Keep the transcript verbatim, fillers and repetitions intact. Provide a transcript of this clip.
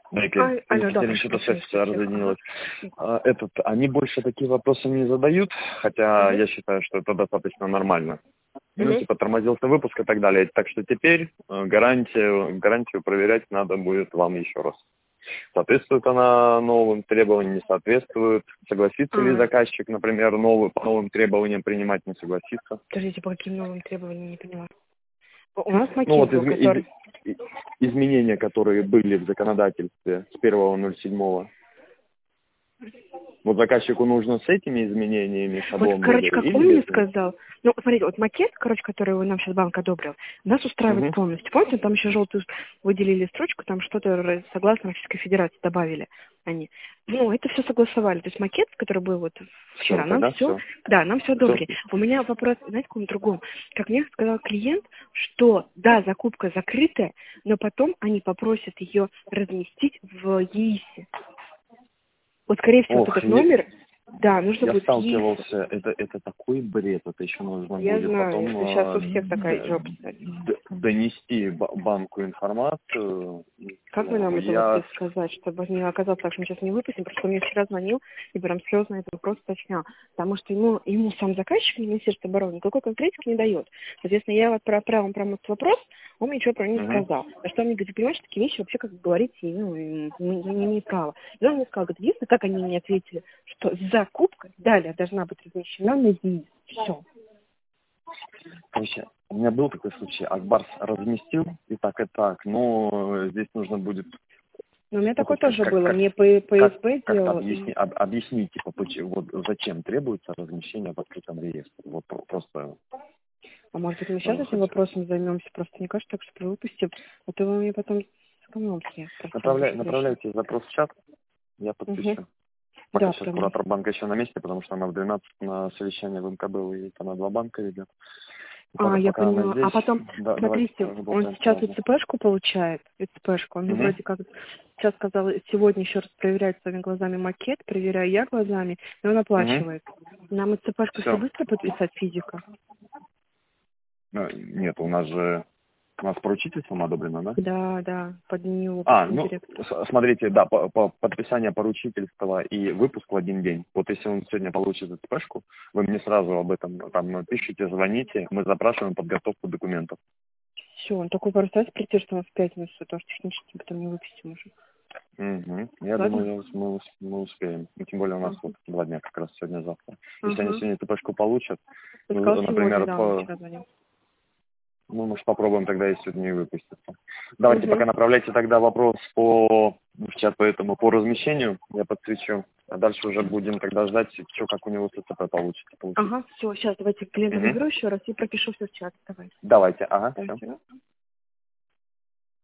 Да, и А, алло, да, Екатерина, прошу что-то прощения, связь всё, всё. разъединилась. Ага. А, Этот, они больше такие вопросы не задают, хотя Мгм. я считаю, что это достаточно нормально. Ну, Мгм. типа, тормозился выпуск и так далее. Так что теперь э, гарантию, гарантию проверять надо будет вам еще раз. Соответствует она новым требованиям, не соответствует. Согласится ли А, заказчик, например, новый, по новым требованиям принимать, не согласится. подождите, по каким новым требованиям, не поняла. У нас Ну, макет вот был, изме- из- который... и- изменения, которые были в законодательстве с первого ноль седьмого. Вот заказчику нужно с этими изменениями Вот, шаблон короче, модуля как он или мне без них? сказал, ну, смотрите, вот макет, короче, который нам сейчас банк одобрил, нас устраивает Угу. полностью. Помните, там еще желтую выделили строчку, там что-то р- согласно Российской Федерации добавили они. Ну, это все согласовали. То есть макет, который был вот Все, вчера, нам тогда все, все. да, нам все Все. одобрили. У меня вопрос, знаете, каком другом. Как мне сказал клиент, что, да, закупка закрытая, но потом они попросят ее разместить в ЕИСе. Вот, скорее всего, вот Ох, этот я, номер, да, нужно я будет в ЕИСе. сталкивался, это, это такой бред, это еще нужно Я будет знаю, потом это сейчас у э, всех такая д- джоб, кстати. д- донести ба- банку информацию. Как вы Ну, нам это я вообще сказать, чтобы не оказалось так, что мы сейчас не выпустим? Просто он мне вчера звонил и прям слезно этот вопрос уточнял. Потому что ему, ему сам заказчик, Министерство обороны, никакой конкретики не дает. Соответственно, я вот отправила ему прямо этот вопрос, он мне ничего про него не Мгм. сказал. На что он мне говорит, понимаешь, такие вещи вообще, как говорить, ну, не, не имею права. И он мне сказал, говорит, единственное, как они мне ответили, что закупка далее должна быть размещена на ЕИС. Все. Короче, у меня был такой случай, Акбарс разместил и так, и так, но здесь нужно будет, Но у меня ну, такое хоть как, тоже как, было. как, Мне П- как, ПСБ как-то делал, и объясни, об- объяснить, типа, почему, вот зачем требуется размещение в открытом реестре. Вот про- просто, а может быть, мы сейчас ну, этим хоть вопросом займемся? Просто не кажется, так что выпустим. А то вы мне потом сэкономите. Простите, направляй, очень вещи. направляйте запрос в чат, я Угу. подпишу. Пока Да, сейчас потому... куратор банка еще на месте, потому что она в двенадцать на совещание в МКБ уедет, она два банка ведет. И А, пока, я пока она поняла. А здесь, потом, да, давайте смотрите, он работаем сейчас сразу. ИЦПшку получает, ИЦПшку. Он мне Угу. вроде как сейчас сказал, сегодня еще раз проверяет своими глазами макет, проверяю я глазами, и он Угу. оплачивает. Нам ИЦПшку все Все. быстро подписать, физика? Нет, у нас же, у нас поручительством одобрено, да? Да, да, под него, А, под ну, директора. с- смотрите, да, по, по подписание поручительства и выпуск в один день. Вот если он сегодня получит эту пешку, вы мне сразу об этом там пишите, звоните, мы запрашиваем подготовку документов. Все, он такой просто прийти, что он в пятницу, потому что технически потом не выпустим уже. Угу. Я Ладно? думаю, я- мы, ус- мы успеем. И тем более у нас Ага. вот два дня как раз сегодня-завтра. Если они Ага. сегодня эту пешку получат, Ты ну, сказал сегодня, например, да, он по, вчера звонил. ну, может, попробуем тогда и сегодня и выпуститься. Давайте Угу. пока направляйте тогда вопрос по, в чат по этому, по размещению, я подсвечу. А дальше уже будем тогда ждать, что как у него с ЦЦП получится. получится. Ага, все, сейчас давайте клиента Угу. наберу еще раз и пропишу все в чат. Давай. Давайте, ага, все. Давайте.